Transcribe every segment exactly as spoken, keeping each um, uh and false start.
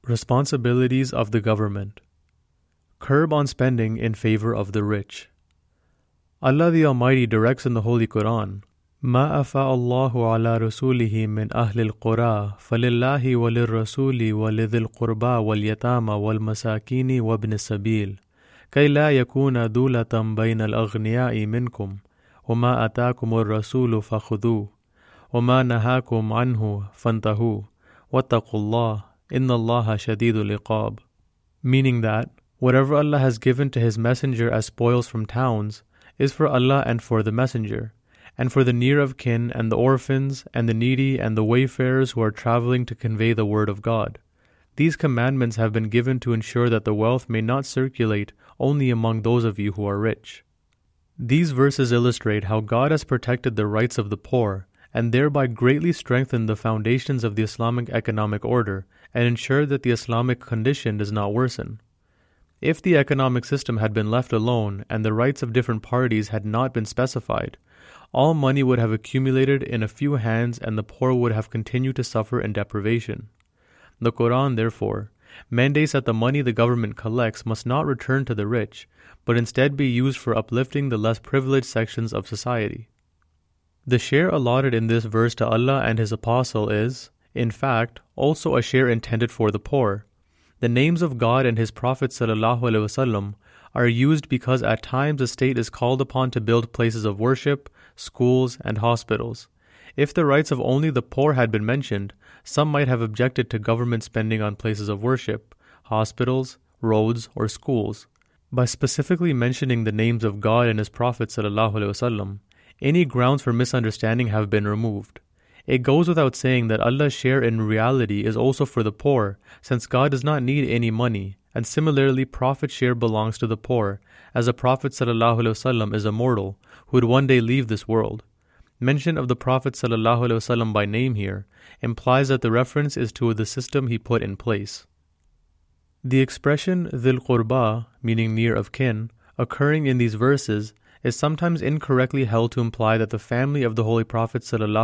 Responsibilities of the government. Curb on spending in favor of the rich. Allah the Almighty directs in the Holy Quran, مَا أَفَاءَ اللَّهُ عَلَى رَسُولِهِ مِنْ أَهْلِ الْقُرَى فَلِلَّهِ وَلِلرَّسُولِ وَلِذِي الْقُرْبَى وَالْيَتَامَى وَالْمَسَاكِينِ وَابْنِ السَّبِيلِ كَيْ لَا يَكُونَ دُولَةً بَيْنَ الْأَغْنِيَاءِ مِنْكُمْ وَمَا آتَاكُمُ الرَّسُولُ فَخُذُوهُ وَمَا نَهَاكُمْ عَنْهُ فَانْتَهُوا وَاتَّقُوا اللَّهَ إِنَّ اللَّهَ شَدِيدُ الْعِقَابِ. Meaning that, whatever Allah has given to His Messenger as spoils from towns is for Allah and for the Messenger, and for the near of kin and the orphans and the needy and the wayfarers who are traveling to convey the word of God. These commandments have been given to ensure that the wealth may not circulate only among those of you who are rich. These verses illustrate how God has protected the rights of the poor and thereby greatly strengthened the foundations of the Islamic economic order and ensured that the Islamic condition does not worsen. If the economic system had been left alone and the rights of different parties had not been specified, all money would have accumulated in a few hands and the poor would have continued to suffer in deprivation. The Quran, therefore, mandates that the money the government collects must not return to the rich, but instead be used for uplifting the less privileged sections of society. The share allotted in this verse to Allah and His Apostle is, in fact, also a share intended for the poor. The names of God and His Prophet ﷺ are used because at times the state is called upon to build places of worship, schools, and hospitals. If the rights of only the poor had been mentioned, some might have objected to government spending on places of worship, hospitals, roads, or schools. By specifically mentioning the names of God and His Prophet ﷺ, any grounds for misunderstanding have been removed. It goes without saying that Allah's share in reality is also for the poor, since God does not need any money, and similarly Prophet's share belongs to the poor, as the Prophet ﷺ is immortal, who would one day leave this world. Mention of the Prophet ﷺ by name here implies that the reference is to the system he put in place. The expression Dhil Qurba, meaning near of kin, occurring in these verses is sometimes incorrectly held to imply that the family of the Holy Prophet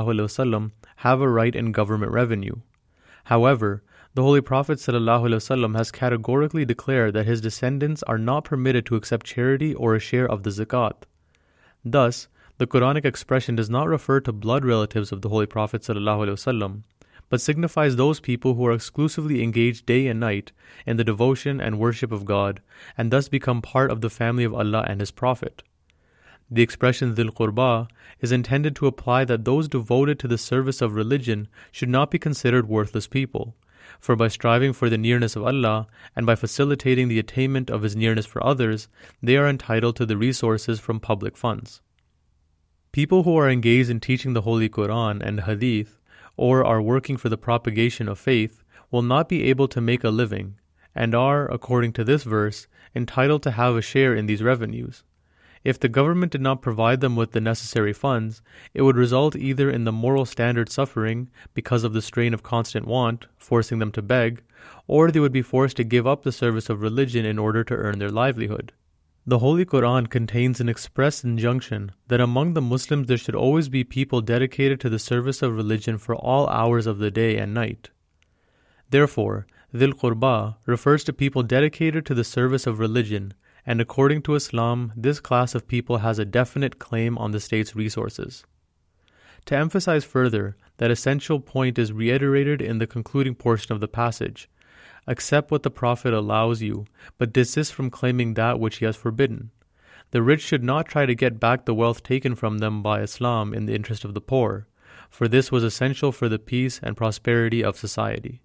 ﷺ have a right in government revenue. However, the Holy Prophet ﷺ has categorically declared that his descendants are not permitted to accept charity or a share of the zakat. Thus, the Quranic expression does not refer to blood relatives of the Holy Prophet ﷺ, but signifies those people who are exclusively engaged day and night in the devotion and worship of God, and thus become part of the family of Allah and His Prophet. The expression Dhil Qurba is intended to apply that those devoted to the service of religion should not be considered worthless people, for by striving for the nearness of Allah and by facilitating the attainment of His nearness for others, they are entitled to the resources from public funds. People who are engaged in teaching the Holy Quran and Hadith, or are working for the propagation of faith, will not be able to make a living, and are, according to this verse, entitled to have a share in these revenues. If the government did not provide them with the necessary funds, it would result either in the moral standard suffering because of the strain of constant want, forcing them to beg, or they would be forced to give up the service of religion in order to earn their livelihood. The Holy Quran contains an express injunction that among the Muslims there should always be people dedicated to the service of religion for all hours of the day and night. Therefore, Dhil Qurba refers to people dedicated to the service of religion, and according to Islam, this class of people has a definite claim on the state's resources. To emphasize further, that essential point is reiterated in the concluding portion of the passage. Accept what the Prophet allows you, but desist from claiming that which he has forbidden. The rich should not try to get back the wealth taken from them by Islam in the interest of the poor, for this was essential for the peace and prosperity of society.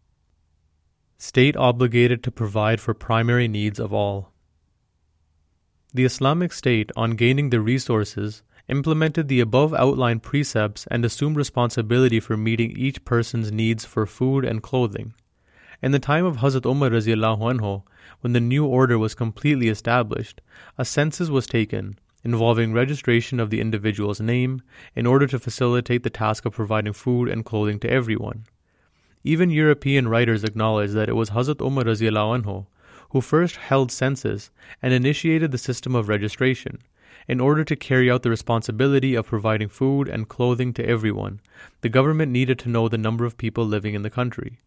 State obligated to provide for primary needs of all. The Islamic State, on gaining the resources, implemented the above outlined precepts and assumed responsibility for meeting each person's needs for food and clothing. In the time of Hazrat Umar radiallahu anhu, when the new order was completely established, a census was taken, involving registration of the individual's name, in order to facilitate the task of providing food and clothing to everyone. Even European writers acknowledge that it was Hazrat Umar radiallahu anhu who first held census and initiated the system of registration. In order to carry out the responsibility of providing food and clothing to everyone, the government needed to know the number of people living in the country.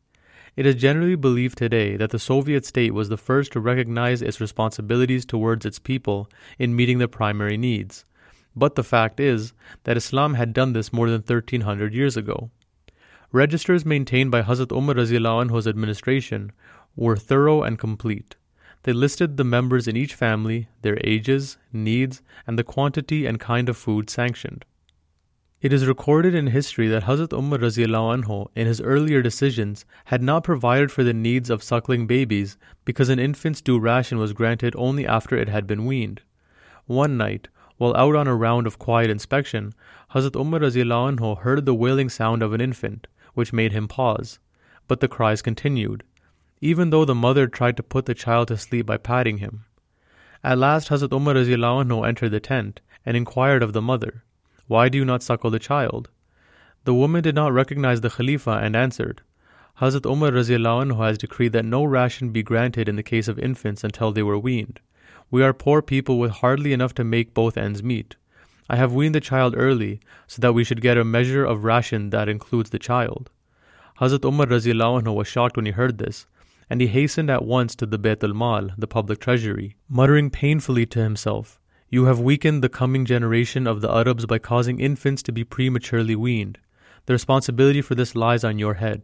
It is generally believed today that the Soviet state was the first to recognize its responsibilities towards its people in meeting their primary needs. But the fact is that Islam had done this more than thirteen hundred years ago. Registers maintained by Hazrat Umar Raziyallahu Anhu's administration were thorough and complete. They listed the members in each family, their ages, needs, and the quantity and kind of food sanctioned. It is recorded in history that Hazrat Umar Raziyallahu Anhu, in his earlier decisions, had not provided for the needs of suckling babies because an infant's due ration was granted only after it had been weaned. One night, while out on a round of quiet inspection, Hazrat Umar Raziyallahu Anhu heard the wailing sound of an infant, which made him pause. But the cries continued, even though the mother tried to put the child to sleep by patting him. At last Hazrat Umar Raziyallahu Anhu entered the tent and inquired of the mother, "Why do you not suckle the child?" The woman did not recognize the Khalifa and answered, "Hazrat Umar Raziyallahu Anhu has decreed that no ration be granted in the case of infants until they were weaned. We are poor people with hardly enough to make both ends meet. I have weaned the child early so that we should get a measure of ration that includes the child." Hazrat Umar Raziyallahu Anhu was shocked when he heard this, and he hastened at once to the Bayt al-Mal, the public treasury, muttering painfully to himself, "You have weakened the coming generation of the Arabs by causing infants to be prematurely weaned. The responsibility for this lies on your head."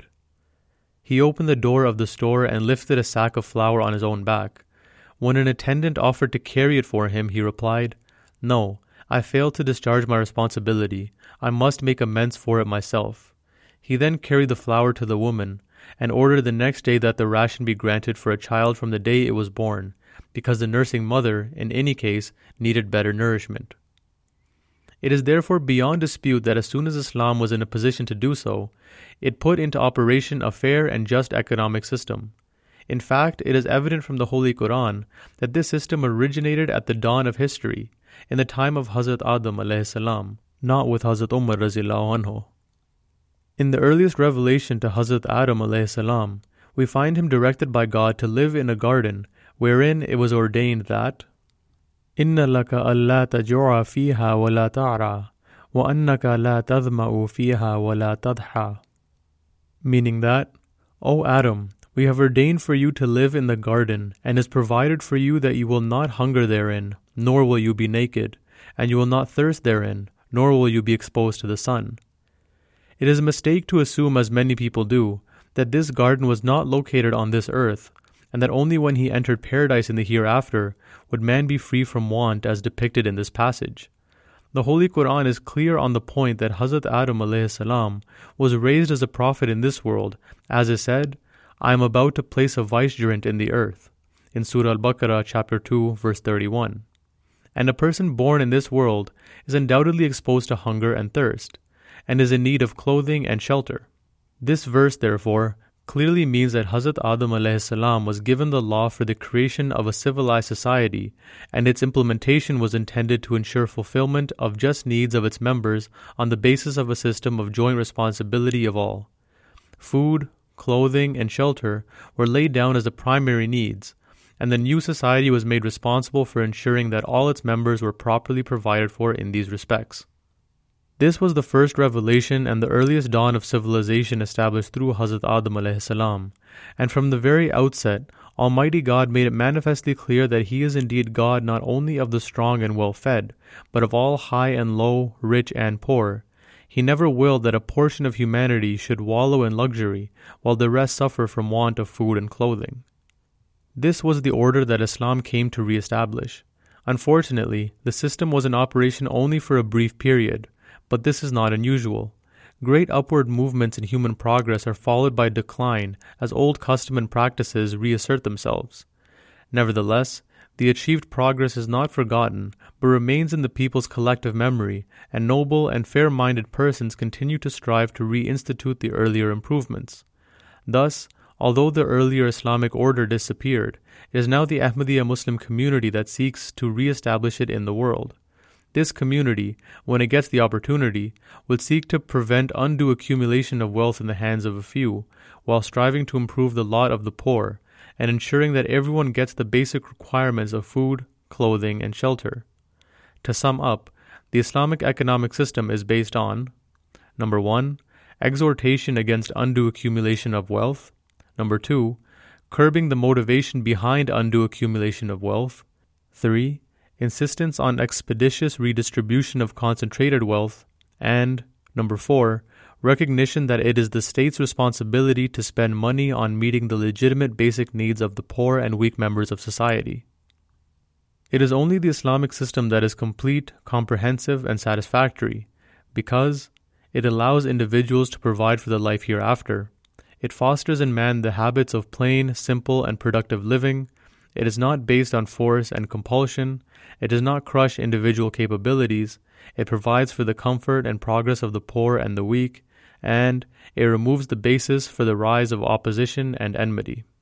He opened the door of the store and lifted a sack of flour on his own back. When an attendant offered to carry it for him, he replied, "No, I failed to discharge my responsibility. I must make amends for it myself." He then carried the flour to the woman and ordered the next day that the ration be granted for a child from the day it was born, because the nursing mother, in any case, needed better nourishment. It is therefore beyond dispute that as soon as Islam was in a position to do so, it put into operation a fair and just economic system. In fact, it is evident from the Holy Quran that this system originated at the dawn of history, in the time of Hazrat Adam alayhi salam, not with Hazrat Umar Raziyallahu Anhu. In the earliest revelation to Hazrat Adam alayhi salam, we find him directed by God to live in a garden wherein it was ordained that إِنَّ لَكَ أَلَّا تَجُوعَ فِيهَا وَلَا تَعْرَى وَأَنَّكَ لَا تَظْمَأُ فِيهَا وَلَا تَضْحَى, meaning that, "O Adam, we have ordained for you to live in the garden, and is provided for you that you will not hunger therein, nor will you be naked, and you will not thirst therein, nor will you be exposed to the sun." It is a mistake to assume, as many people do, that this garden was not located on this earth, and that only when he entered paradise in the hereafter would man be free from want as depicted in this passage. The Holy Quran is clear on the point that Hazrat Adam alayhi salam was raised as a prophet in this world, as is said, "I am about to place a vicegerent in the earth," in Surah Al-Baqarah chapter two verse thirty-one. And a person born in this world is undoubtedly exposed to hunger and thirst, and is in need of clothing and shelter. This verse, therefore, clearly means that Hazrat Adam alayhi salam was given the law for the creation of a civilized society, and its implementation was intended to ensure fulfillment of just needs of its members on the basis of a system of joint responsibility of all. Food, clothing, and shelter were laid down as the primary needs, and the new society was made responsible for ensuring that all its members were properly provided for in these respects. This was the first revelation and the earliest dawn of civilization established through Hazrat Adam alayhi salam, and from the very outset, Almighty God made it manifestly clear that He is indeed God not only of the strong and well-fed, but of all high and low, rich and poor. He never willed that a portion of humanity should wallow in luxury, while the rest suffer from want of food and clothing. This was the order that Islam came to re-establish. Unfortunately, the system was in operation only for a brief period, but this is not unusual. Great upward movements in human progress are followed by decline as old custom and practices reassert themselves. Nevertheless, the achieved progress is not forgotten, but remains in the people's collective memory, and noble and fair-minded persons continue to strive to reinstitute the earlier improvements. Thus, although the earlier Islamic order disappeared, it is now the Ahmadiyya Muslim community that seeks to re-establish it in the world. This community, when it gets the opportunity, will seek to prevent undue accumulation of wealth in the hands of a few, while striving to improve the lot of the poor, and ensuring that everyone gets the basic requirements of food, clothing, and shelter. To sum up, the Islamic economic system is based on: Number one, exhortation against undue accumulation of wealth. Number two, curbing the motivation behind undue accumulation of wealth. Three, insistence on expeditious redistribution of concentrated wealth. And number four, recognition that it is the state's responsibility to spend money on meeting the legitimate basic needs of the poor and weak members of society. It is only the Islamic system that is complete, comprehensive, and satisfactory, because it allows individuals to provide for the life hereafter. It fosters in man the habits of plain, simple, and productive living. It is not based on force and compulsion. It does not crush individual capabilities. It provides for the comfort and progress of the poor and the weak, and it removes the basis for the rise of opposition and enmity.